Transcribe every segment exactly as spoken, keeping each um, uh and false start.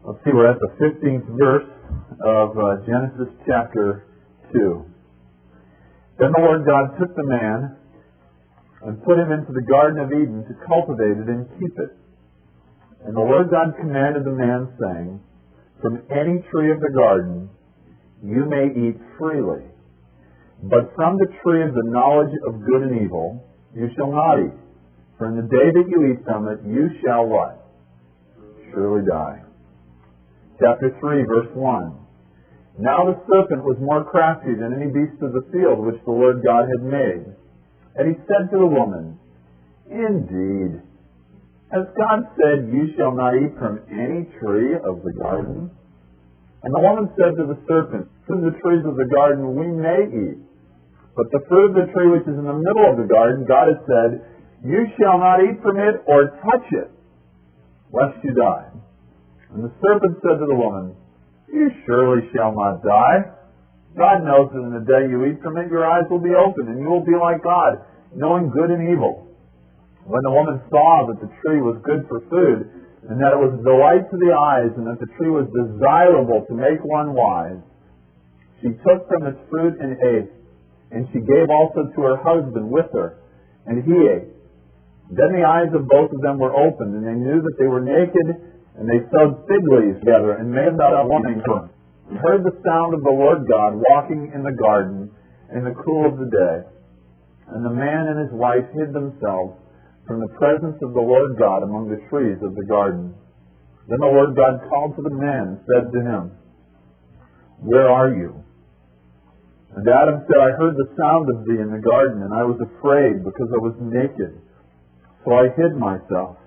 Let's see, we're at the fifteenth verse of uh, Genesis chapter two. Then the Lord God took the man and put him into the Garden of Eden to cultivate it and keep it. And the Lord God commanded the man, saying, From any tree of the garden you may eat freely, but from the tree of the knowledge of good and evil you shall not eat. For in the day that you eat from it, you shall what? Surely die. Chapter three, verse one. Now the serpent was more crafty than any beast of the field which the Lord God had made. And he said to the woman, Indeed, has God said, You shall not eat from any tree of the garden? And the woman said to the serpent, From the trees of the garden we may eat. But the fruit of the tree which is in the middle of the garden, God has said, You shall not eat from it or touch it, lest you die. And the serpent said to the woman, You surely shall not die. God knows that in the day you eat from it, your eyes will be opened, and you will be like God, knowing good and evil. When the woman saw that the tree was good for food, and that it was a delight to the eyes, and that the tree was desirable to make one wise, she took from its fruit and ate, and she gave also to her husband with her, and he ate. Then the eyes of both of them were opened, and they knew that they were naked, and they sewed fig leaves together and made about warming for them. And heard the sound of the Lord God walking in the garden in the cool of the day. And the man and his wife hid themselves from the presence of the Lord God among the trees of the garden. Then the Lord God called to the man and said to him, Where are you? And Adam said, I heard the sound of thee in the garden, and I was afraid because I was naked. So I hid myself.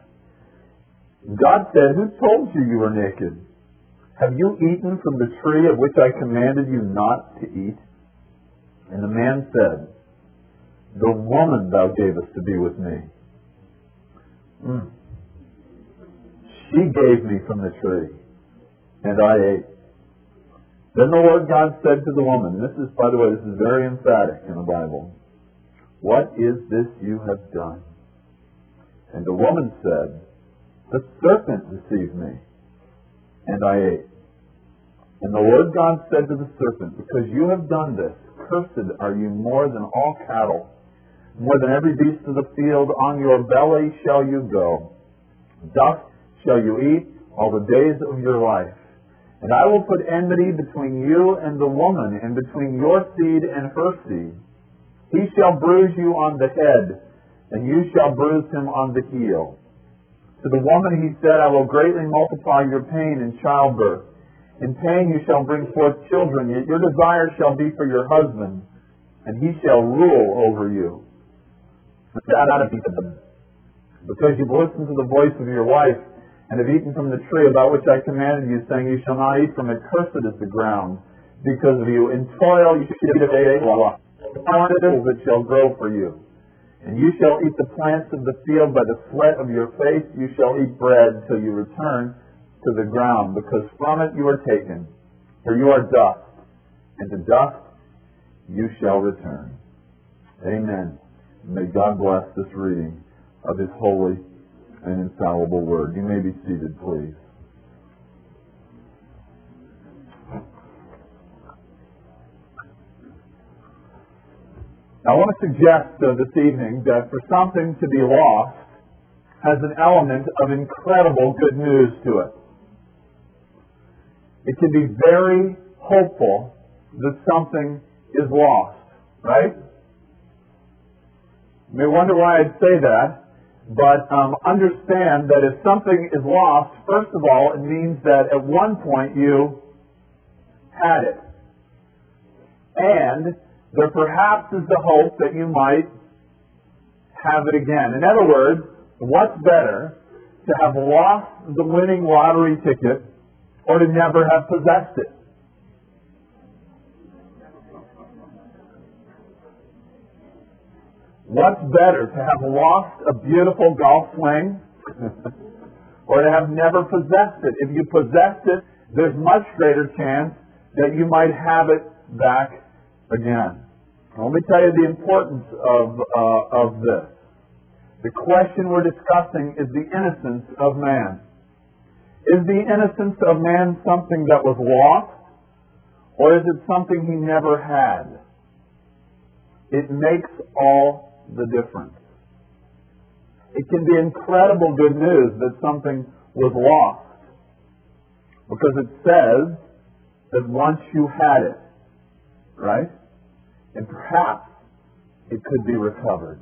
God said, Who told you you were naked? Have you eaten from the tree of which I commanded you not to eat? And the man said, The woman thou gavest to be with me. Mm. She gave me from the tree, and I ate. Then the Lord God said to the woman, this is, by the way, this is very emphatic in the Bible, What is this you have done? And the woman said, The serpent deceived me, and I ate. And the Lord God said to the serpent, Because you have done this, cursed are you more than all cattle, more than every beast of the field. On your belly shall you go. Dust shall you eat all the days of your life. And I will put enmity between you and the woman, and between your seed and her seed. He shall bruise you on the head, and you shall bruise him on the heel. To the woman he said, I will greatly multiply your pain in childbirth. In pain you shall bring forth children, yet your desire shall be for your husband, and he shall rule over you. Because you've listened to the voice of your wife, and have eaten from the tree about which I commanded you, saying, You shall not eat from it, cursed is the ground, because of you. In toil you shall eat of it, that shall grow for you. And you shall eat the plants of the field by the sweat of your face. You shall eat bread till you return to the ground, because from it you are taken. For you are dust, and to dust you shall return. Amen. May God bless this reading of His holy and infallible word. You may be seated, please. I want to suggest uh, this evening that for something to be lost has an element of incredible good news to it. It can be very hopeful that something is lost, right? You may wonder why I'd say that, but um, understand that if something is lost, first of all, it means that at one point you had it. And there perhaps is the hope that you might have it again. In other words, what's better, to have lost the winning lottery ticket or to never have possessed it? What's better, to have lost a beautiful golf swing or to have never possessed it? If you possessed it, there's much greater chance that you might have it back again. Let me tell you the importance of, uh, of this. The question we're discussing is the innocence of man. Is the innocence of man something that was lost, or is it something he never had? It makes all the difference. It can be incredible good news that something was lost, because it says that once you had it, right? And perhaps it could be recovered.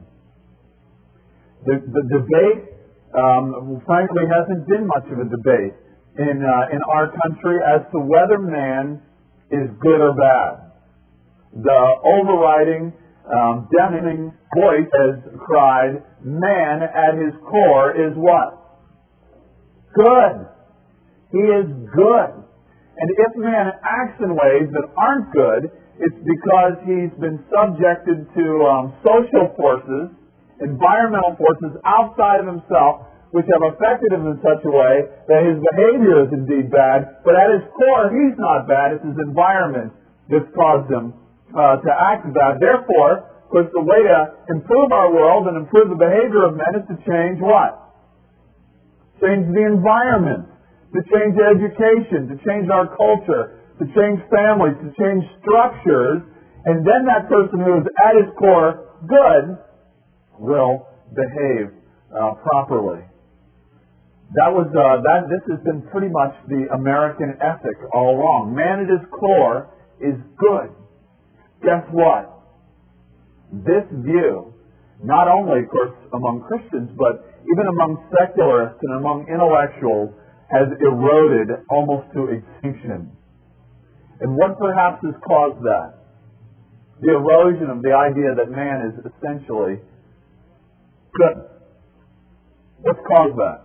The, the debate, um, frankly, hasn't been much of a debate in uh, in our country as to whether man is good or bad. The overriding, um, deafening voice has cried, man at his core is what? Good. He is good. And if man acts in ways that aren't good, it's because he's been subjected to um, social forces, environmental forces outside of himself, which have affected him in such a way that his behavior is indeed bad, but at his core, he's not bad. It's his environment that's caused him uh, to act bad. Therefore, of course, the way to improve our world and improve the behavior of men is to change what? Change the environment, to change education, to change our culture, to change families, to change structures, and then that person who is at his core good will behave uh, properly. That was uh, that. This has been pretty much the American ethic all along. Man at his core is good. Guess what? This view, not only, of course, among Christians, but even among secularists and among intellectuals, has eroded almost to extinction. And what perhaps has caused that? The erosion of the idea that man is essentially good. What's caused that?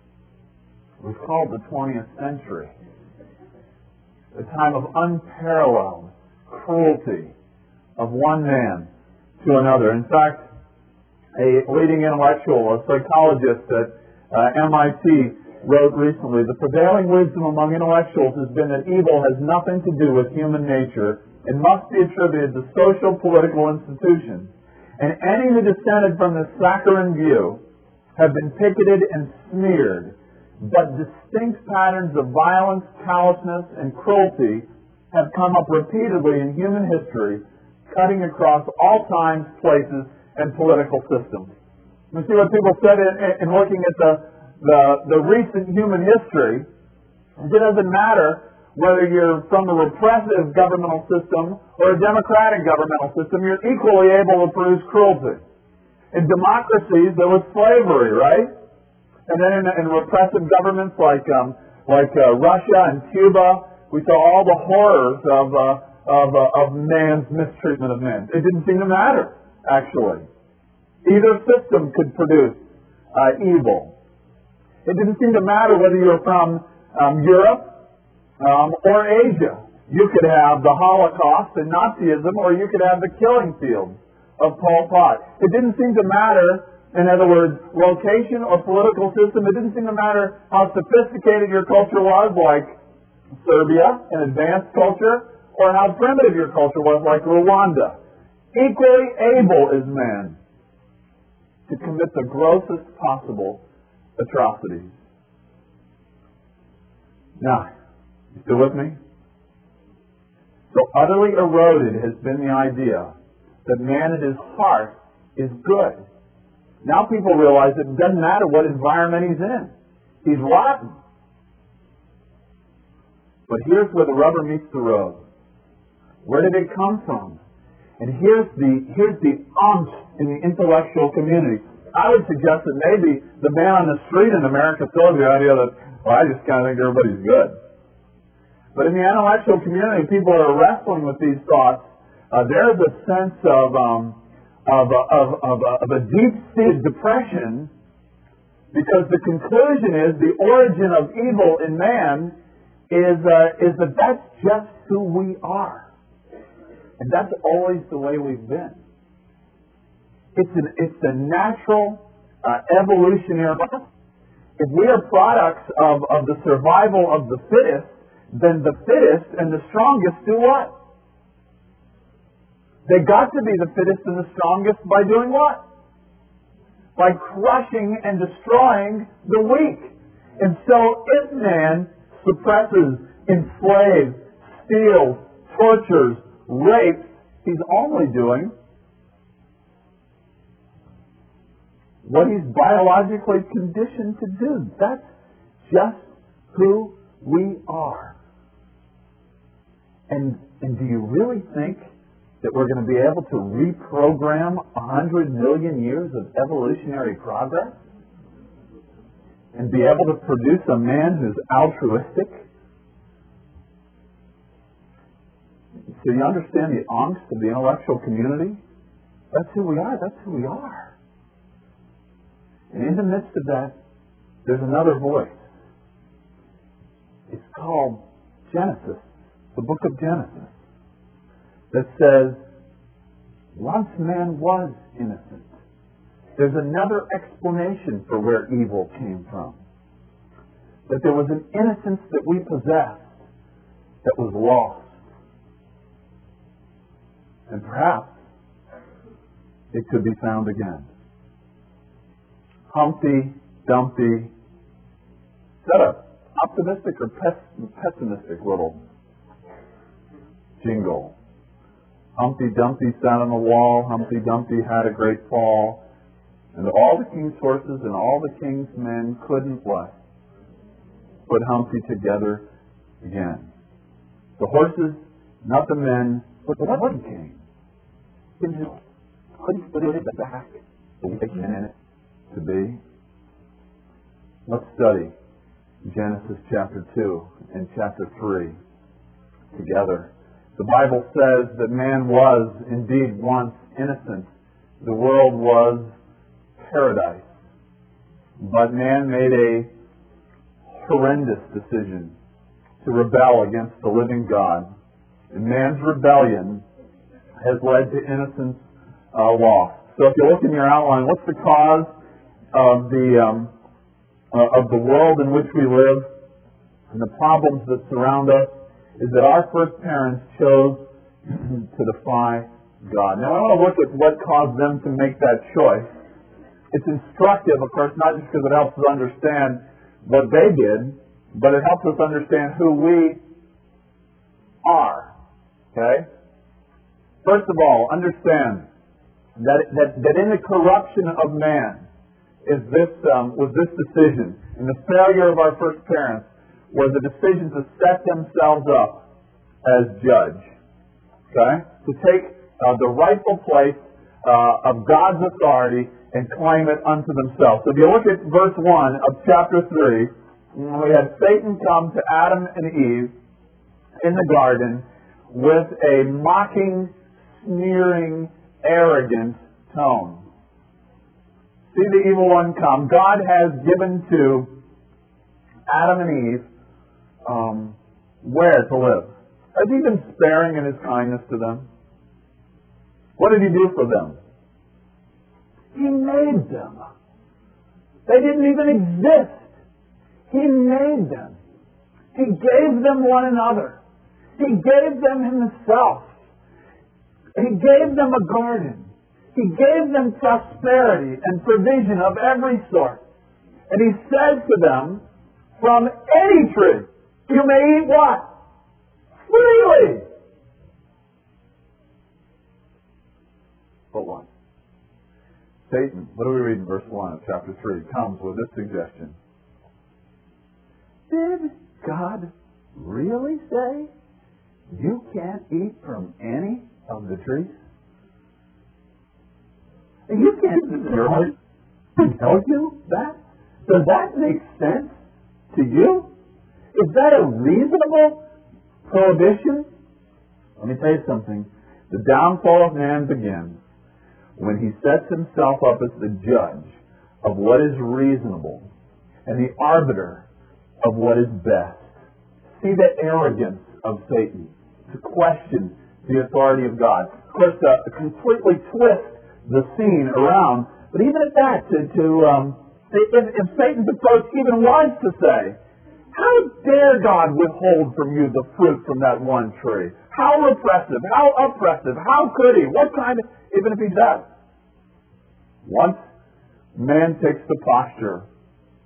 It was called the twentieth century. A time of unparalleled cruelty of one man to another. In fact, a leading intellectual, a psychologist at uh, M I T, wrote recently, the prevailing wisdom among intellectuals has been that evil has nothing to do with human nature and must be attributed to social political institutions. And any who dissented from this saccharine view have been picketed and smeared, but distinct patterns of violence, callousness, and cruelty have come up repeatedly in human history, cutting across all times, places, and political systems. You see what people said in, in looking at the, the, the recent human history. It doesn't matter whether you're from a repressive governmental system or a democratic governmental system, you're equally able to produce cruelty. In democracies, there was slavery, right? And then in, in repressive governments like um, like uh, Russia and Cuba, we saw all the horrors of uh, of, uh, of man's mistreatment of men. It didn't seem to matter, actually. Either system could produce uh, evil. It didn't seem to matter whether you were from um, Europe um, or Asia. You could have the Holocaust and Nazism, or you could have the killing fields of Pol Pot. It didn't seem to matter, in other words, location or political system. It didn't seem to matter how sophisticated your culture was, like Serbia, an advanced culture, or how primitive your culture was, like Rwanda. Equally able is man to commit the grossest possible atrocities. Now, you still with me? So utterly eroded has been the idea that man at his heart is good. Now people realize that it doesn't matter what environment he's in. He's rotten. But here's where the rubber meets the road. Where did it come from? And here's the here's the angst in the intellectual community. I would suggest that maybe the man on the street in America still has the idea that, well, I just kind of think everybody's good. But in the intellectual community, people are wrestling with these thoughts. Uh, there's a sense of um, Of a, of, of, a, of a deep-seated depression, because the conclusion is the origin of evil in man is uh, is that that's just who we are, and that's always the way we've been. It's an it's a natural uh, evolutionary process. If we are products of, of the survival of the fittest, then the fittest and the strongest do what? They got to be the fittest and the strongest by doing what? By crushing and destroying the weak. And so if man suppresses, enslaves, steals, tortures, rapes, he's only doing what he's biologically conditioned to do. That's just who we are. And, and do you really think that we're going to be able to reprogram a hundred million years of evolutionary progress? And be able to produce a man who's altruistic? So you understand the angst of the intellectual community? That's who we are. That's who we are. And in the midst of that, there's another voice. It's called Genesis, the book of Genesis, that says, once man was innocent. There's another explanation for where evil came from. That there was an innocence that we possessed that was lost. And perhaps it could be found again. Humpty Dumpty. Is that an optimistic or pessimistic little jingle? Humpty Dumpty sat on the wall. Humpty Dumpty had a great fall. And all the king's horses and all the king's men couldn't what? Put Humpty together again. The horses, not the men, but the one king. Couldn't put it back the way he meant it to be. Let's study Genesis chapter two and chapter three together. The Bible says that man was indeed once innocent. The world was paradise. But man made a horrendous decision to rebel against the living God. And man's rebellion has led to innocence uh, lost. So if you look in your outline, what's the cause of the um, uh, of the world in which we live and the problems that surround us? Is that our first parents chose to defy God. Now I want to look at what caused them to make that choice. It's instructive, of course, not just because it helps us understand what they did, but it helps us understand who we are. Okay? First of all, understand that that, that in the corruption of man is this um, was this decision, and the failure of our first parents was a decision to set themselves up as judge. Okay? To take uh, the rightful place uh, of God's authority and claim it unto themselves. So if you look at verse one of chapter three, we had Satan come to Adam and Eve in the garden with a mocking, sneering, arrogant tone. See the evil one come. God has given to Adam and Eve um, where to live. Has he been sparing in his kindness to them? What did he do for them? He made them. They didn't even exist. He made them. He gave them one another. He gave them himself. He gave them a garden. He gave them prosperity and provision of every sort. And he said to them, from any tree, you may eat what? Freely. But what? Satan, what do we read in verse one of chapter three? Comes with this suggestion. Did God really say you can't eat from any of the trees? You can't. Your heart tell you that? Does that make sense to you? Is that a reasonable prohibition? Let me tell you something. The downfall of man begins when he sets himself up as the judge of what is reasonable and the arbiter of what is best. See the arrogance of Satan to question the authority of God. Of course, uh, completely twist the scene around. But even at that, to, to um, if, if Satan's approach even was to say, how dare God withhold from you the fruit from that one tree? How repressive, how oppressive, how could he? What kind of, even if he does. Once man takes the posture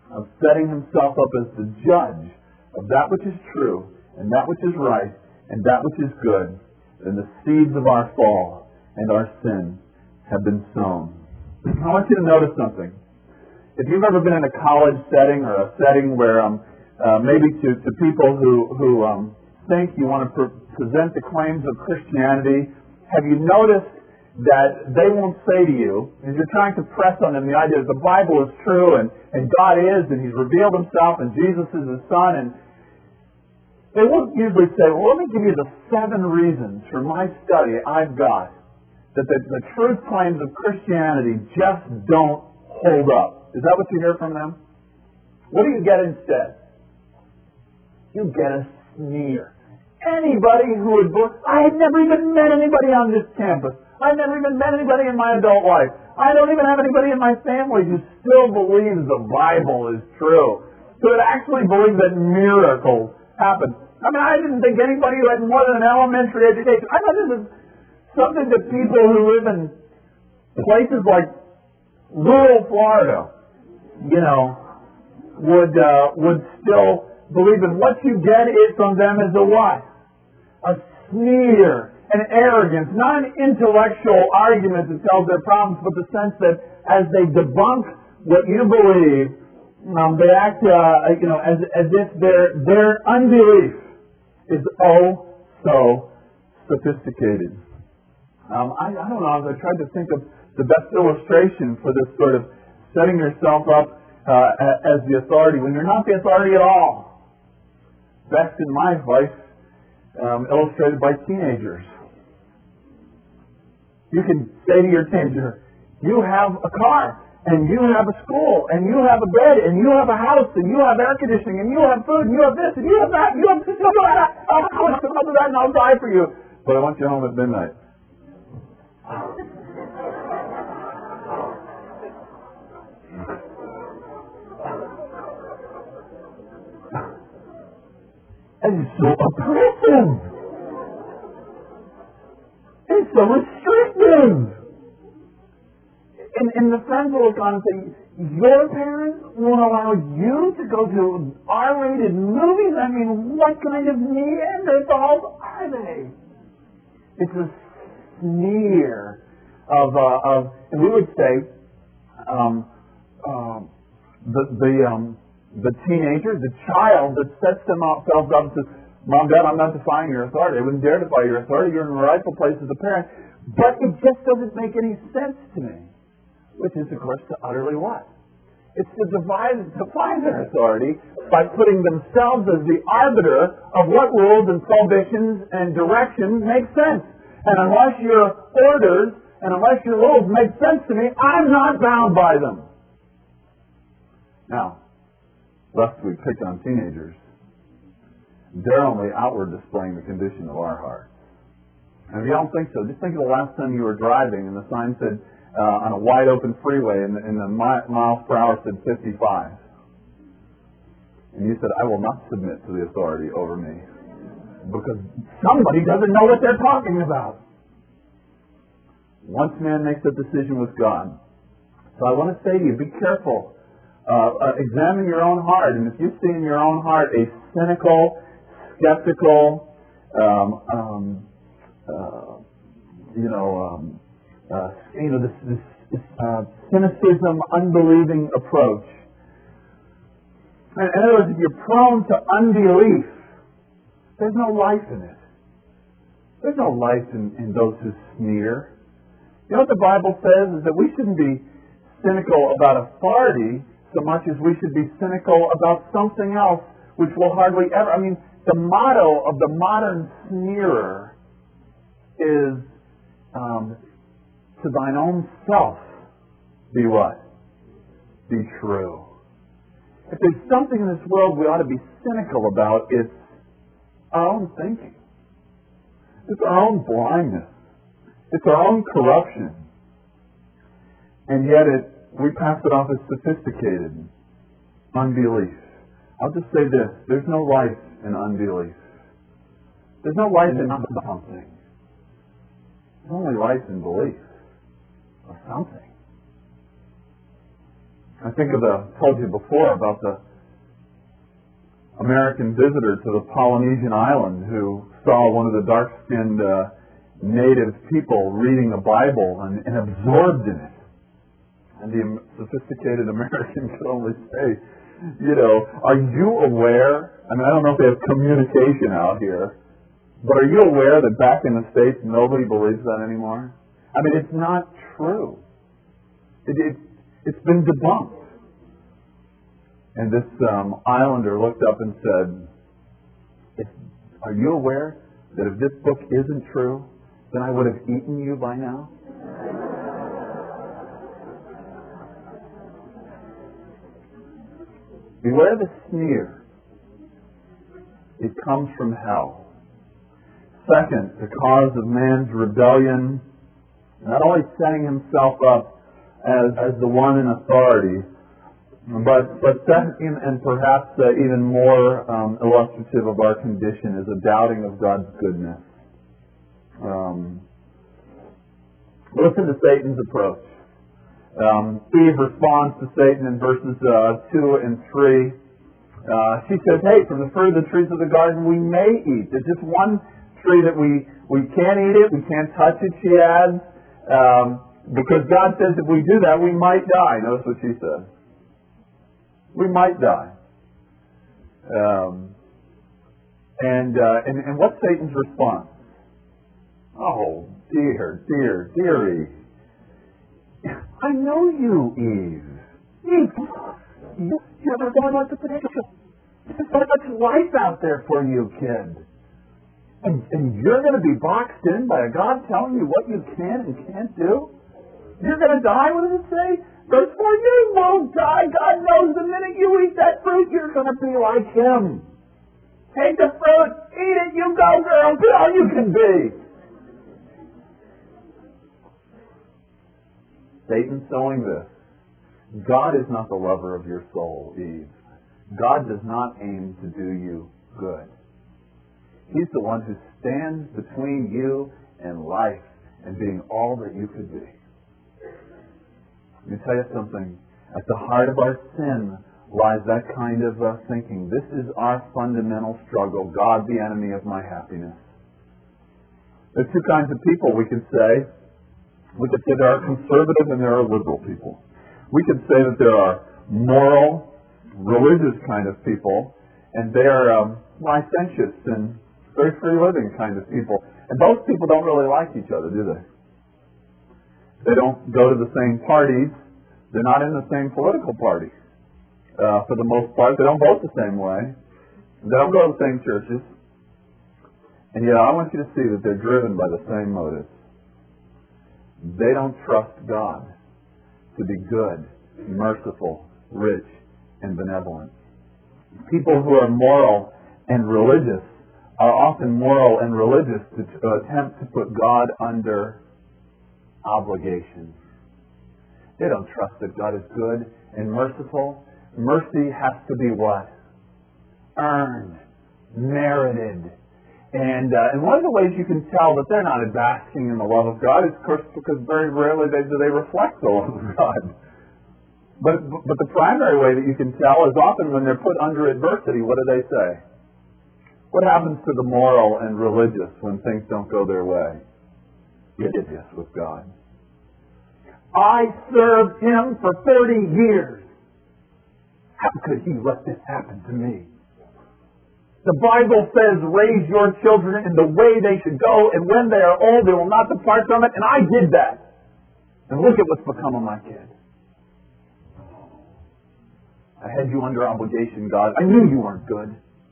of setting himself up as the judge of that which is true and that which is right and that which is good, then the seeds of our fall and our sin have been sown. I want you to notice something. If you've ever been in a college setting or a setting where um, uh, maybe to, to people who, who um, think you want to pre- present the claims of Christianity, have you noticed that they won't say to you, as you're trying to press on them the idea that the Bible is true and, and God is and He's revealed Himself and Jesus is His Son, and they won't usually say, well, let me give you the seven reasons from my study I've got that the, the truth claims of Christianity just don't hold up. Is that what you hear from them? What do you get instead? You get a sneer. Anybody who would, I had never even met anybody on this campus. I've never even met anybody in my adult life. I don't even have anybody in my family who still believes the Bible is true. So it actually believes that miracles happen. I mean, I didn't think anybody who had more than an elementary education. I thought this is something that people who live in places like rural Florida, you know, would uh, would still believe in. What you get it from them is a what? A sneer, an arrogance, not an intellectual argument that tells their problems, but the sense that as they debunk what you believe, um, they act, uh, you know, as as if their their unbelief is oh so sophisticated. Um, I, I don't know. I tried to think of the best illustration for this sort of setting yourself up uh, as the authority when you're not the authority at all. Best in my life, um, illustrated by teenagers. You can say to your teenager, you have a car, and you have a school, and you have a bed, and you have a house, and you have air conditioning, and you have food, and you have this, and you have that, and you have this, and you have that. I'll do that, and I'll die for you. But I want you home at midnight. And it's so oppressive. It's so restrictive. And, and the friends will look on and say, your parents won't allow you to go to R-rated movies? I mean, what kind of Neanderthals are they? It's a sneer of, uh, of and we would say, um, uh, the, the, um, the teenager, the child that sets themselves up and says, Mom, Dad, I'm not defying your authority. I wouldn't dare defy your authority. You're in the rightful place as a parent. But it just doesn't make any sense to me. Which is, of course, to utterly what? It's to defy, defy their authority by putting themselves as the arbiter of what rules and prohibitions and directions make sense. And unless your orders and unless your rules make sense to me, I'm not bound by them. Now, lest we pick on teenagers, they're only outward displaying the condition of our hearts. And if you don't think so, just think of the last time you were driving and the sign said uh, on a wide open freeway and the, and the mi- miles per hour said fifty-five. And you said, I will not submit to the authority over me because somebody doesn't know what they're talking about. Once man makes a decision with God. So I want to say to you, be careful. Uh, uh, examine your own heart. And if you see in your own heart a cynical, skeptical, um, um, uh, you know, um, uh, you know, this, this, this uh, cynicism, unbelieving approach. In other words, if you're prone to unbelief, there's no life in it. There's no life in, in those who sneer. You know what the Bible says is that we shouldn't be cynical about authority so much as we should be cynical about something else which will hardly ever... I mean, the motto of the modern sneerer is um, to thine own self be what? Be true. If there's something in this world we ought to be cynical about, it's our own thinking. It's our own blindness. It's our own corruption. And yet it we pass it off as sophisticated unbelief. I'll just say this. There's no life in unbelief. There's no life in something. There's only life in belief of something. I think of the, told you before about the American visitor to the Polynesian island who saw one of the dark-skinned uh, native people reading the Bible and, and absorbed in it. And the sophisticated American could only say, you know, are you aware, I mean, I don't know if they have communication out here, but are you aware that back in the States nobody believes that anymore? I mean, it's not true. It, it, it's been debunked. And this um, islander looked up and said, if, are you aware that if this book isn't true, then I would have eaten you by now? Beware the sneer. It comes from hell. Second, the cause of man's rebellion, not only setting himself up as, as the one in authority, but, but second, and perhaps uh, even more um, illustrative of our condition, is a doubting of God's goodness. Um, listen to Satan's approach. Um, Eve responds to Satan in verses uh, two and three. Uh, she says, hey, from the fruit of the trees of the garden we may eat. There's just one tree that we, we can't eat it, we can't touch it, she adds, um, because God says if we do that we might die. Notice what she said. We might die. Um, and, uh, and and what's Satan's response? Oh, dear, dear, dear Eve. I know you, Eve. Eve, you, you're going like the potential. There's so much life out there for you, kid. And, and you're going to be boxed in by a God telling you what you can and can't do? You're going to die? What does it say? Verse four, you won't die. God knows the minute you eat that fruit, you're going to be like Him. Take the fruit, eat it, you go, girl, be all you can be. Satan sowing this. God is not the lover of your soul, Eve. God does not aim to do you good. He's the one who stands between you and life and being all that you could be. Let me tell you something. At the heart of our sin lies that kind of uh, thinking. This is our fundamental struggle. God, the enemy of my happiness. There are two kinds of people we could say. We could say there are conservative and there are liberal people. We could say that there are moral, religious kind of people, and they are um, licentious and very free-living kind of people. And those people don't really like each other, do they? They don't go to the same parties. They're not in the same political party. Uh, for the most part, they don't vote the same way. They don't go to the same churches. And yet I want you to see that they're driven by the same motives. They don't trust God to be good, merciful, rich, and benevolent. People who are moral and religious are often moral and religious to, to attempt to put God under obligation. They don't trust that God is good and merciful. Mercy has to be what? Earned, merited. And, uh, and one of the ways you can tell that they're not basking in the love of God is, of course, because very rarely they, do they reflect the love of God. But, but the primary way that you can tell is often when they're put under adversity, what do they say? What happens to the moral and religious when things don't go their way? You did this with God. I served Him for thirty years. How could He let this happen to me? The Bible says, raise your children in the way they should go, and when they are old, they will not depart from it, and I did that. And look at what's become of my kid. I had you under obligation, God. I knew you weren't good.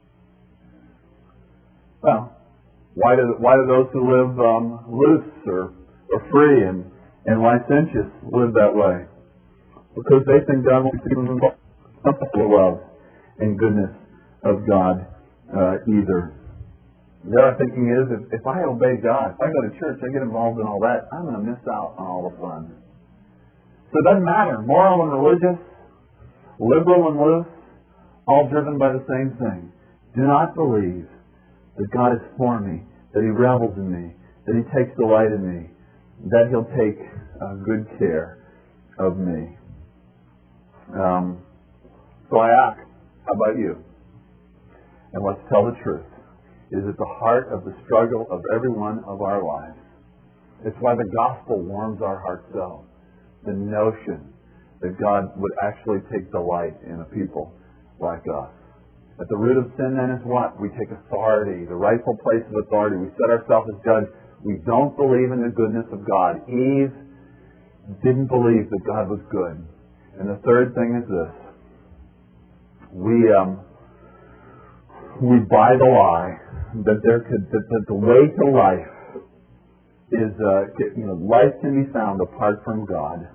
Well, why do, why do those who live um, loose or, or free and, and licentious live that way? Because they think God won't give them the love and goodness of God uh, either. Their thinking is, if, if I obey God, if I go to church, I get involved in all that, I'm going to miss out on all the fun. So it doesn't matter. Moral and religious, liberal and loose, all driven by the same thing. Do not believe that God is for me, that He revels in me, that He takes delight in me, that He'll take uh, good care of me. Um, so I ask, how about you? And let's tell the truth. It is at the heart of the struggle of every one of our lives. It's why the gospel warms our hearts so. The notion that God would actually take delight in a people like us. At the root of sin then is what? We take authority, the rightful place of authority. We set ourselves as judge. We don't believe in the goodness of God. Eve didn't believe that God was good. And the third thing is this. We um, we buy the lie that there could that, that the way to life is uh, you know life can be found apart from God.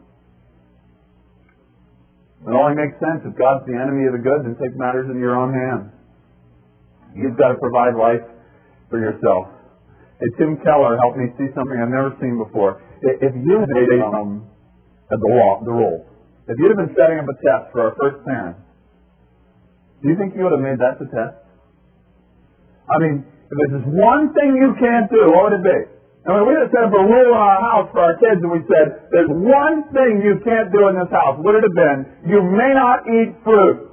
It only makes sense if God's the enemy of the good, then take matters in your own hands. You've got to provide life for yourself. Hey, Tim Keller helped me see something I've never seen before. If you had um, the law, the rules, if you'd have been setting up a test for our first parents, do you think you would have made that the test? I mean, if there's just one thing you can't do, what would it be? I mean, we just set up a rule in our house for our kids, and we said, there's one thing you can't do in this house. What would it have been? You may not eat fruit.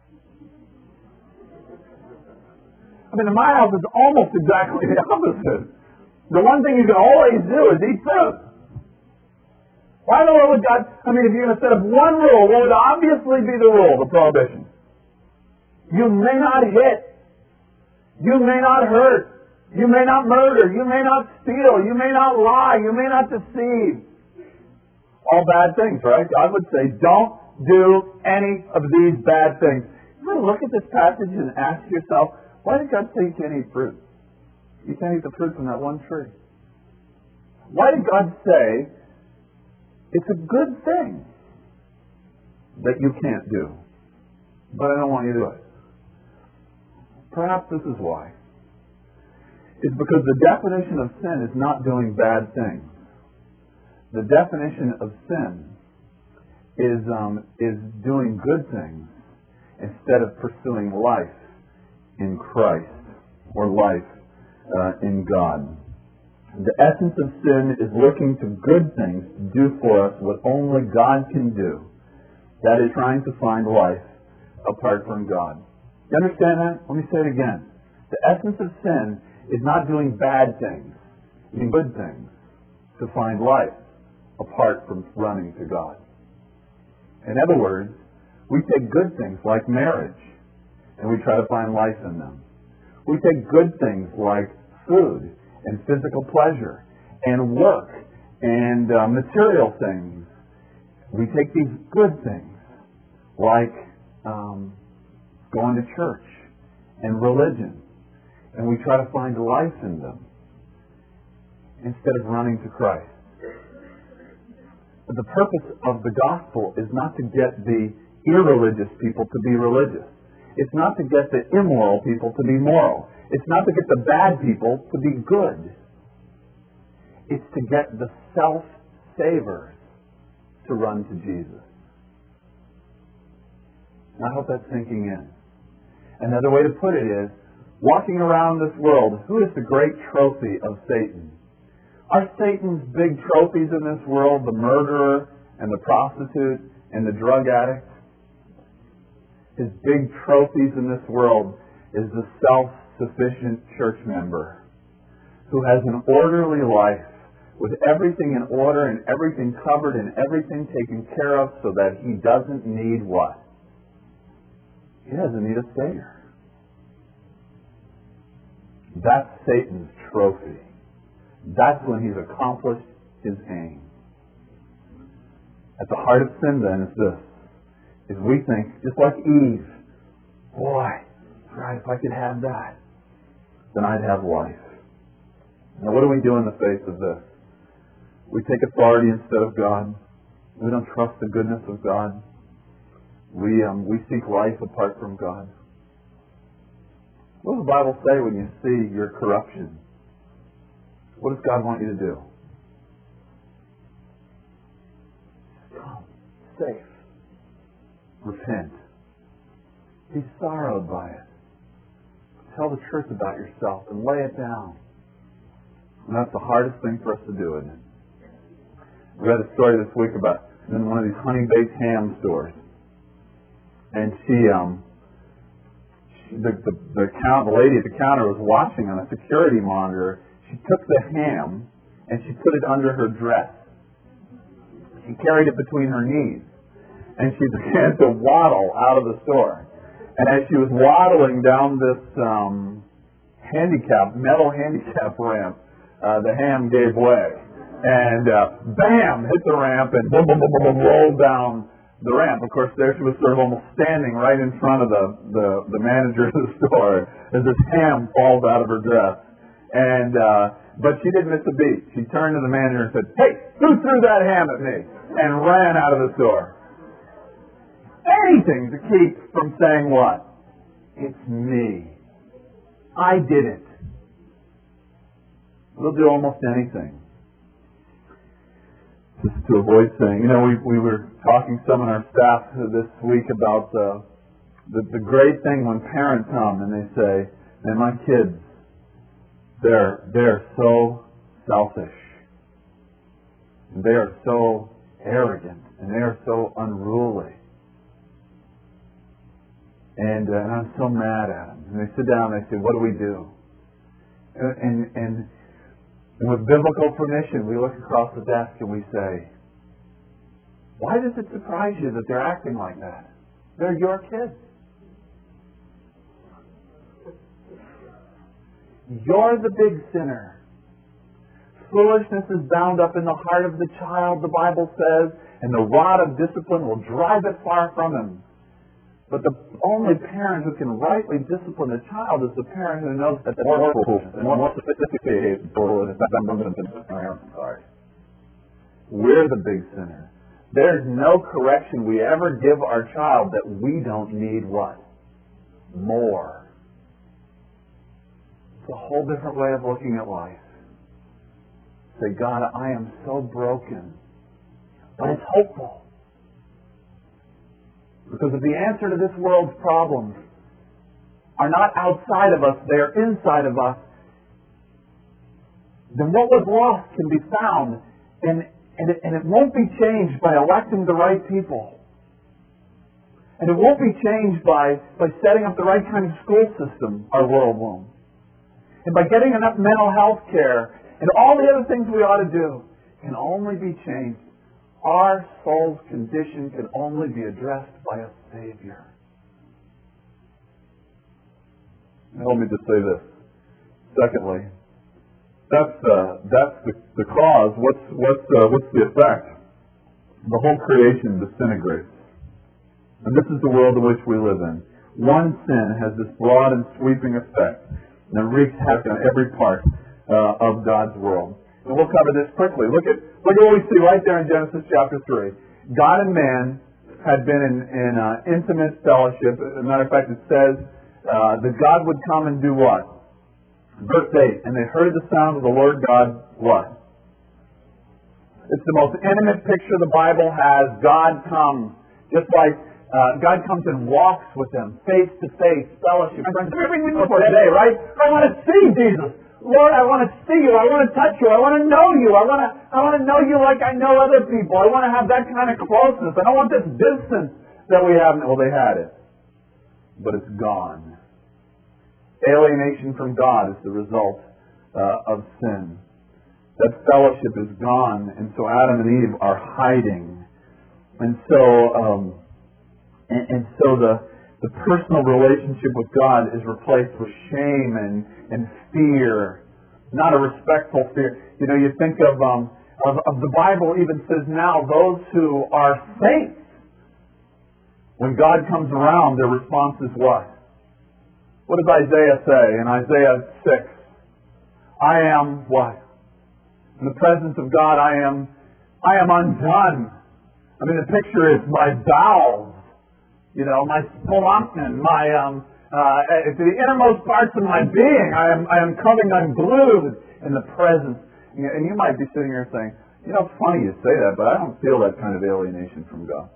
I mean, in my house, it's almost exactly the opposite. The one thing you can always do is eat fruit. Why in the world would God, I mean, if you're going to set up one rule, what would obviously be the rule, the prohibition? You may not hit. You may not hurt. You may not murder. You may not steal. You may not lie. You may not deceive. All bad things, right? God would say, don't do any of these bad things. You want to look at this passage and ask yourself, why did God say you can't eat fruit? You can't eat the fruit from that one tree. Why did God say it's a good thing that you can't do, but I don't want you to do it? Perhaps this is why. It's because the definition of sin is not doing bad things. The definition of sin is um, is doing good things instead of pursuing life in Christ or life uh, in God. The essence of sin is looking to good things to do for us what only God can do. That is trying to find life apart from God. You understand that? Let me say it again. The essence of sin is not doing bad things, doing good things to find life apart from running to God. In other words, we take good things like marriage and we try to find life in them. We take good things like food and physical pleasure and work and uh, material things. We take these good things like um, going to church and religion, and we try to find life in them instead of running to Christ. But the purpose of the gospel is not to get the irreligious people to be religious. It's not to get the immoral people to be moral. It's not to get the bad people to be good. It's to get the self-savers to run to Jesus. And I hope that's sinking in. Another way to put it is, walking around this world, who is the great trophy of Satan? Are Satan's big trophies in this world the murderer and the prostitute and the drug addict? His big trophies in this world is the self-sufficient church member who has an orderly life with everything in order and everything covered and everything taken care of so that he doesn't need what? He doesn't need a Savior. That's Satan's trophy. That's when he's accomplished his aim. At the heart of sin then is this, is we think, just like Eve, boy, right, if I could have that, then I'd have life. Now what do we do in the face of this? We take authority instead of God. We don't trust the goodness of God. We um, we seek life apart from God. What does the Bible say when you see your corruption? What does God want you to do? Come, safe. Repent. Be sorrowed by it. Tell the truth about yourself and lay it down. And that's the hardest thing for us to do, isn't it? I read a story this week about in one of these honey-baked ham stores. and she, um, she, the, the, the, count, the lady at the counter was watching on a security monitor. She took the ham and she put it under her dress. She carried it between her knees. And she began to waddle out of the store. And as she was waddling down this um, handicap, metal handicap ramp, uh, the ham gave way. And uh, bam, hit the ramp and boom, boom, boom, boom, boom, rolled down the ramp. Of course, there she was sort of almost standing right in front of the, the, the manager of the store as this ham falls out of her dress. And uh, but she didn't miss a beat. She turned to the manager and said, "Hey, who threw that ham at me?" And ran out of the store. Anything to keep from saying what? It's me. I did it. We'll do almost anything just to avoid saying. You know, we we were talking some in our staff this week about uh, the the great thing when parents come and they say, "Man, my kids, they're they're so selfish, and they are so arrogant, and they are so unruly." And, uh, and I'm so mad at them. And they sit down and they say, "What do we do?" And, and, and with biblical permission, we look across the desk and we say, "Why does it surprise you that they're acting like that? They're your kids. You're the big sinner. Foolishness is bound up in the heart of the child," the Bible says, "and the rod of discipline will drive it far from him." But the only parent who can rightly discipline a child is the parent who knows that the more foolish and more sophisticated sorry. We're the big sinner. There's no correction we ever give our child that we don't need what? More. It's a whole different way of looking at life. Say, "God, I am so broken." But it's hopeful. Because if the answer to this world's problems are not outside of us, they are inside of us, then what was lost can be found, and, and, it, and it won't be changed by electing the right people. And it won't be changed by, by setting up the right kind of school system our world won't. And by getting enough mental health care and all the other things we ought to do can only be changed. Our soul's condition can only be addressed by a Savior. Let me just say this. Secondly, that's uh, that's the, the cause. What's what's uh, what's the effect? The whole creation disintegrates, and this is the world in which we live in. One sin has this broad and sweeping effect, and it wreaks havoc on every part uh, of God's world. And we'll cover this quickly. Look at look at what we see right there in Genesis chapter three. God and man had been in, in uh, intimate fellowship. As a matter of fact, it says uh, that God would come and do what? Verse eight. And they heard the sound of the Lord God, what? It's the most intimate picture the Bible has. God comes. Just like uh, God comes and walks with them, face to face, fellowship. Friends, everything we look for today, right? I want to see Jesus. Lord, I want to see you. I want to touch you. I want to know you. I want to I want to know you like I know other people. I want to have that kind of closeness. I don't want this distance that we have. Well, they had it. But it's gone. Alienation from God is the result uh, of sin. That fellowship is gone, and so Adam and Eve are hiding. And so um, and, and so the The personal relationship with God is replaced with shame and, and fear, not a respectful fear. You know, you think of, um, of, of the Bible even says now those who are saints, when God comes around, their response is what? What does Isaiah say in Isaiah six? I am what? In the presence of God, I am, I am undone. I mean, the picture is my bowels. You know, my splanchnin, my um, uh, to the innermost parts of my being, I am I am coming unglued in the presence. And you might be sitting here saying, you know, it's funny you say that, but I don't feel that kind of alienation from God.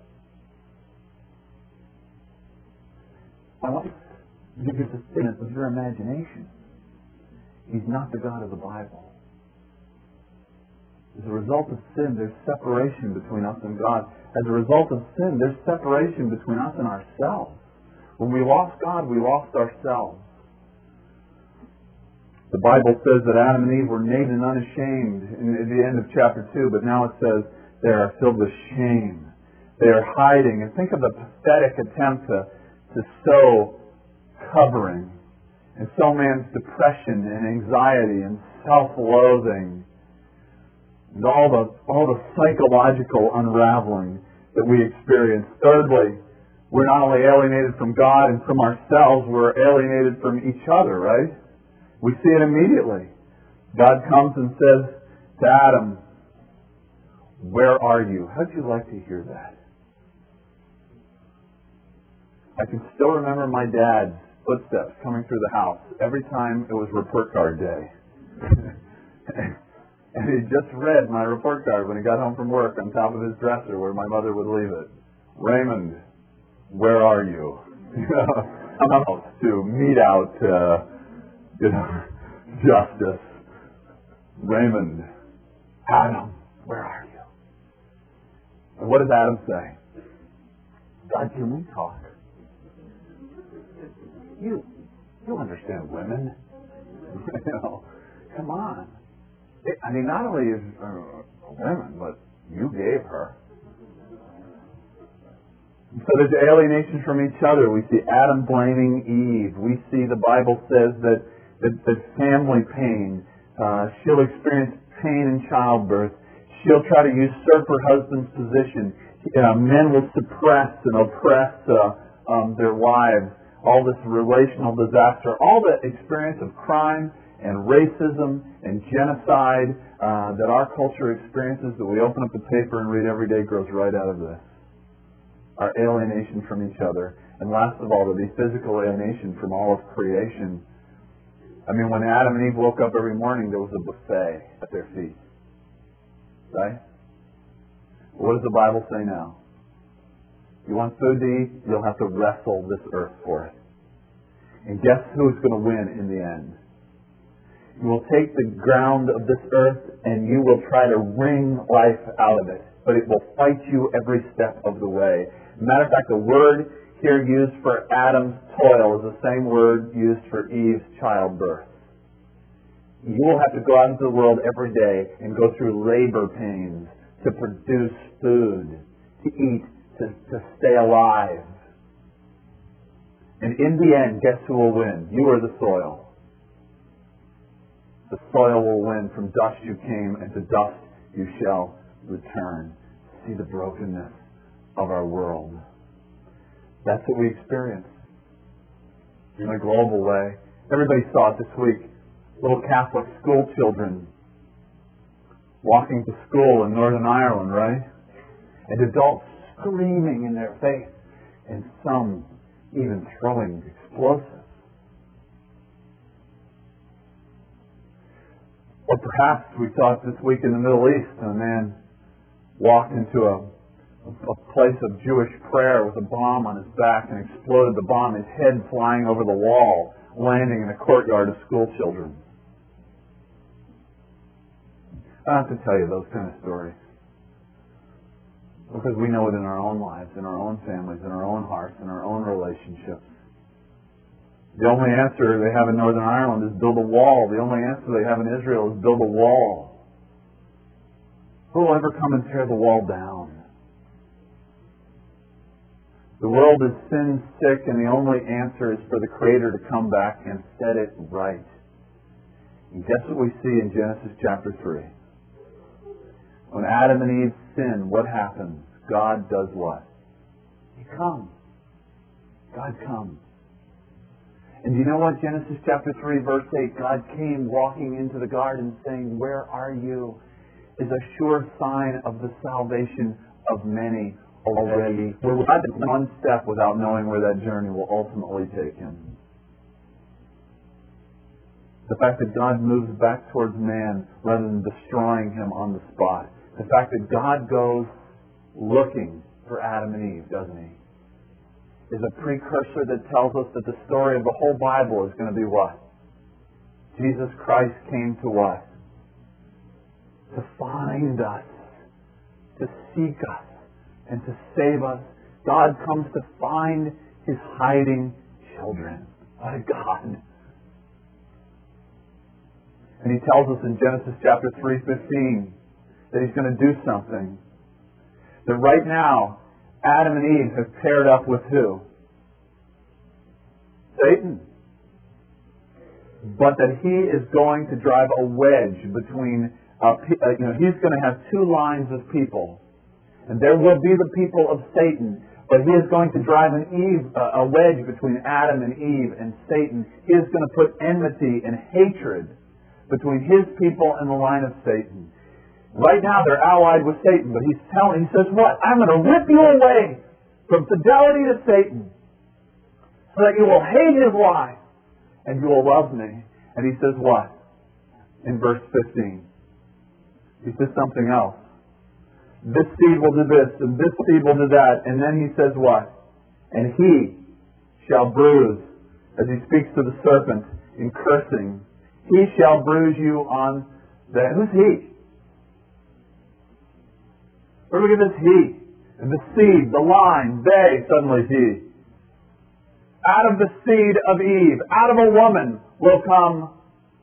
I want to give you the sense of your imagination. He's not the God of the Bible. As a result of sin, there's separation between us and God. As a result of sin, there's separation between us and ourselves. When we lost God, we lost ourselves. The Bible says that Adam and Eve were naked and unashamed in, at the end of chapter two, but now it says they are filled with shame. They are hiding. And think of the pathetic attempt to, to sow covering and sow man's depression and anxiety and self-loathing and all the, all the psychological unraveling that we experience. Thirdly, we're not only alienated from God and from ourselves, we're alienated from each other, right? We see it immediately. God comes and says to Adam, "Where are you?" How'd you like to hear that? I can still remember my dad's footsteps coming through the house every time it was report card day. And he just read my report card when he got home from work on top of his dresser where my mother would leave it. "Raymond, where are you?" You know, I'm out to mete out, uh, you know, justice. "Raymond, Adam, where are you?" And what does Adam say? "God, can we talk? You, you understand women. You know, come on. It, I mean, not only is uh, a woman, but you gave her." So there's alienation from each other. We see Adam blaming Eve. We see the Bible says that that, that family pain. Uh, she'll experience pain in childbirth. She'll try to usurp her husband's position. Uh, men will suppress and oppress uh, um, their wives. All this relational disaster, all the experience of crime and racism and genocide uh, that our culture experiences, that we open up the paper and read every day, grows right out of this. Our alienation from each other. And last of all, the physical alienation from all of creation. I mean, when Adam and Eve woke up every morning, there was a buffet at their feet. Right? What does the Bible say now? You want food to eat, you'll have to wrestle this earth for it. And guess who's going to win in the end? You will take the ground of this earth and you will try to wring life out of it. But it will fight you every step of the way. Matter of fact, the word here used for Adam's toil is the same word used for Eve's childbirth. You will have to go out into the world every day and go through labor pains to produce food, to eat, to, to stay alive. And in the end, guess who will win? You or the soil? The soil will win. From dust you came, and to dust you shall return. See the brokenness of our world. That's what we experience in a global way. Everybody saw it this week. Little Catholic school children walking to school in Northern Ireland, right? And adults screaming in their face, and some even throwing explosives. Or perhaps we saw it this week in the Middle East. A man walked into a, a place of Jewish prayer with a bomb on his back and exploded the bomb, his head flying over the wall, landing in a courtyard of school children. I don't have to tell you those kind of stories, because we know it in our own lives, in our own families, in our own hearts, in our own relationships. The only answer they have in Northern Ireland is build a wall. The only answer they have in Israel is build a wall. Who will ever come and tear the wall down? The world is sin sick, and the only answer is for the Creator to come back and set it right. And guess what we see in Genesis chapter three? When Adam and Eve sin, what happens? God does what? He comes. God comes. And do you know what? Genesis chapter three, verse eight, God came walking into the garden saying, "Where are you?" is a sure sign of the salvation of many already. We're not one step without knowing where that journey will ultimately take him. The fact that God moves back towards man rather than destroying him on the spot. The fact that God goes looking for Adam and Eve, doesn't he? Is a precursor that tells us that the story of the whole Bible is going to be what? Jesus Christ came to what? to find us, to seek us, and to save us. God comes to find His hiding children. What a God. And He tells us in Genesis chapter three fifteen that He's going to do something. That right now, Adam and Eve have paired up with who? Satan. But that He is going to drive a wedge between, uh, you know, He's going to have two lines of people. And there will be the people of Satan, but He is going to drive an Eve, uh, a wedge between Adam and Eve and Satan. He is going to put enmity and hatred between His people and the line of Satan. Right now they're allied with Satan, but He's telling, He says what? I'm going to rip you away from fidelity to Satan so that you will hate His lie and you will love me. And He says what? In verse fifteen. He says something else. This seed will do this, and this seed will do that. And then He says what? And he shall bruise, as He speaks to the serpent in cursing, He shall bruise you on the... Who's He? Where do we get this He? And the seed, the line, they, suddenly He. Out of the seed of Eve, out of a woman, will come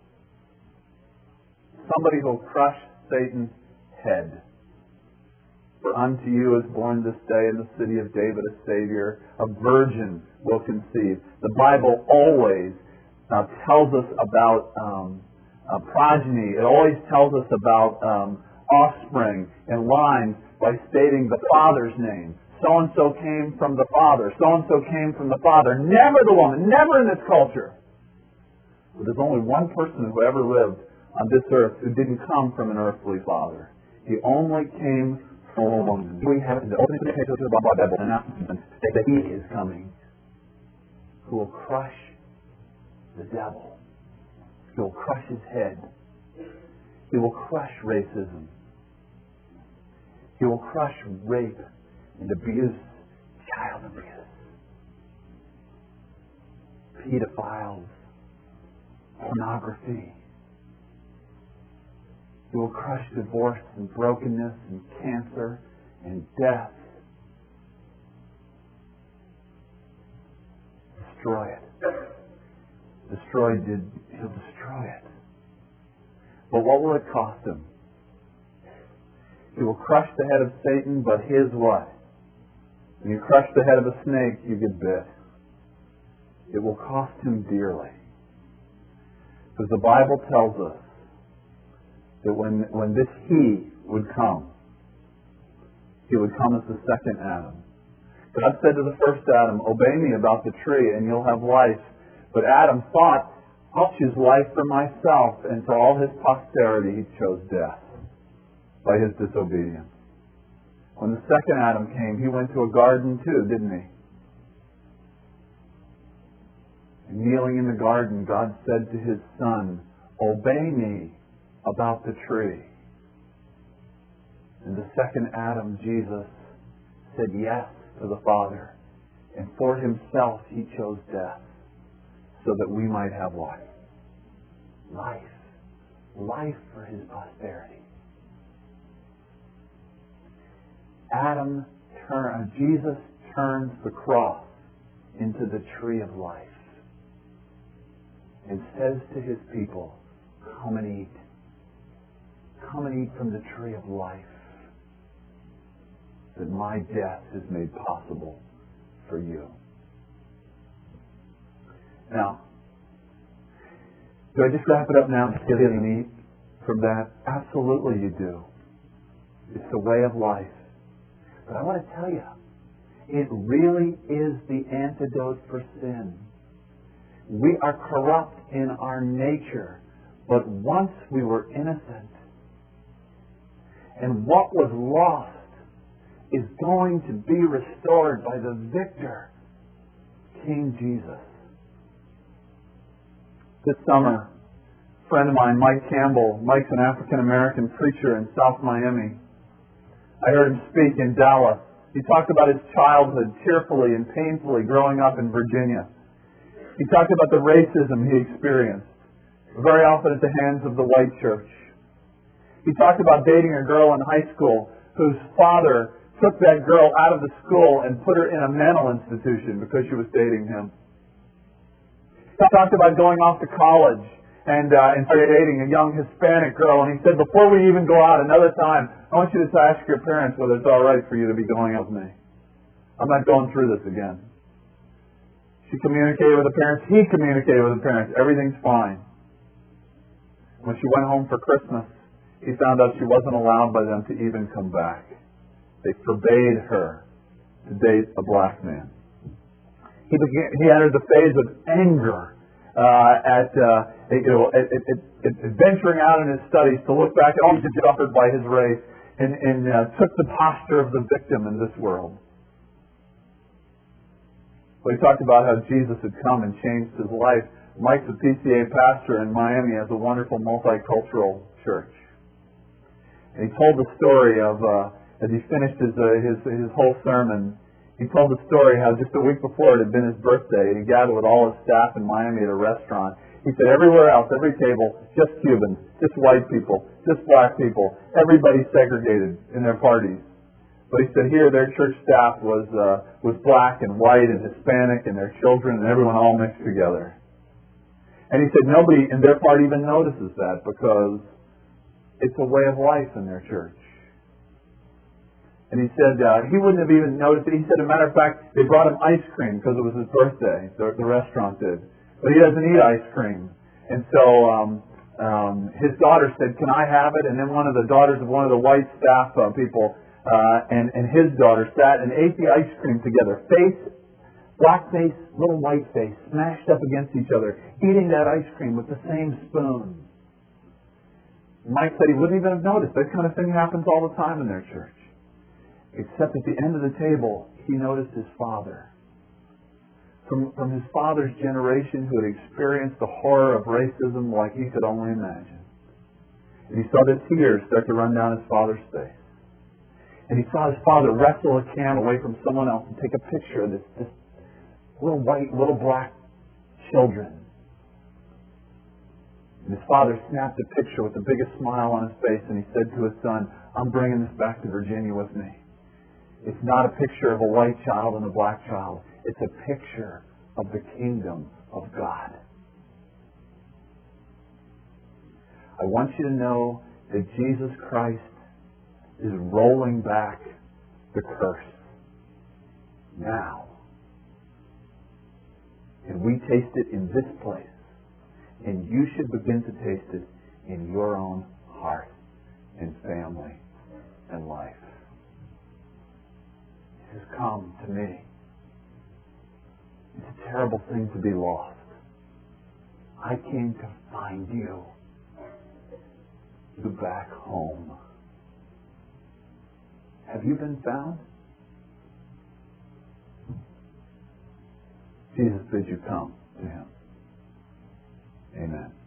somebody who will crush Satan's head. For unto you is born this day in the city of David a Savior. A virgin will conceive. The Bible always uh, tells us about um, uh, progeny. It always tells us about um, offspring and lines by stating the father's name. So-and-so came from the father. So-and-so came from the father. Never the woman. Never in this culture. But there's only one person who ever lived on this earth who didn't come from an earthly father. He only came from a woman. We have the opening of the Bible announcement that He is coming, who will crush the devil. He will crush his head. He will crush racism. He will crush rape and abuse, child abuse, pedophiles, pornography. He will crush divorce and brokenness and cancer and death. Destroy it. Destroy did he'll destroy it. But what will it cost Him? He will crush the head of Satan, but his what? When you crush the head of a snake, you get bit. It will cost Him dearly. Because the Bible tells us that when, when this He would come, He would come as the second Adam. God said to the first Adam, obey me about the tree and you'll have life. But Adam thought, I'll choose life for myself, and for all his posterity he chose death by his disobedience. When the second Adam came, he went to a garden too, didn't he? And kneeling in the garden, God said to His Son, obey me about the tree. And the second Adam, Jesus, said yes to the Father. And for Himself He chose death so that we might have life. Life. Life for His posterity. Adam turn, Jesus turns the cross into the tree of life and says to His people, come and eat. Come and eat from the tree of life that my death has made possible for you. Now, do I just wrap it up now and get in and eat from that? Absolutely you do. It's the way of life. But I want to tell you, it really is the antidote for sin. We are corrupt in our nature, but once we were innocent. And what was lost is going to be restored by the victor, King Jesus. This summer, a friend of mine, Mike Campbell, Mike's an African-American preacher in South Miami. I heard him speak in Dallas. He talked about his childhood tearfully and painfully growing up in Virginia. He talked about the racism he experienced, very often at the hands of the white church. He talked about dating a girl in high school whose father took that girl out of the school and put her in a mental institution because she was dating him. He talked about going off to college and uh, and started dating a young Hispanic girl, and he said, before we even go out another time, I want you to ask your parents whether it's all right for you to be going out with me. I'm not going through this again. She communicated with the parents. He communicated with the parents. Everything's fine. When she went home for Christmas, he found out she wasn't allowed by them to even come back. They forbade her to date a black man. He began, he entered the phase of anger uh, at, uh, you know, at, at, at, at venturing out in his studies to look back at all he's offered by his race, and, and uh, took the posture of the victim in this world. But he talked about how Jesus had come and changed his life. Mike's a P C A pastor in Miami, has a wonderful multicultural church. And he told the story of, uh, as he finished his, uh, his his whole sermon, he told the story how just a week before it had been his birthday, and he gathered with all his staff in Miami at a restaurant. He said everywhere else, every table, just Cubans, just white people, just black people, everybody segregated in their parties. But he said here their church staff was uh, was black and white and Hispanic and their children and everyone all mixed together. And he said nobody in their part even notices that because it's a way of life in their church. And he said uh, he wouldn't have even noticed it. He said, as a matter of fact, they brought him ice cream because it was his birthday. The, the restaurant did. But he doesn't eat ice cream. And so um, um, his daughter said, can I have it? And then one of the daughters of one of the white staff uh, people uh, and, and his daughter sat and ate the ice cream together. Face, black face, little white face, smashed up against each other, eating that ice cream with the same spoon. Mike said he wouldn't even have noticed. That kind of thing happens all the time in their church. Except at the end of the table, he noticed his father. From, from his father's generation who had experienced the horror of racism like he could only imagine. And he saw the tears start to run down his father's face. And he saw his father wrestle a can away from someone else and take a picture of this, this little white, little black children. And his father snapped a picture with the biggest smile on his face, and he said to his son, I'm bringing this back to Virginia with me. It's not a picture of a white child and a black child. It's a picture of the kingdom of God. I want you to know that Jesus Christ is rolling back the curse now. And we taste it in this place. And you should begin to taste it in your own heart and family and life. He says, come to me. It's a terrible thing to be lost. I came to find you. You back home. Have you been found? Jesus bids you come to him. Amen.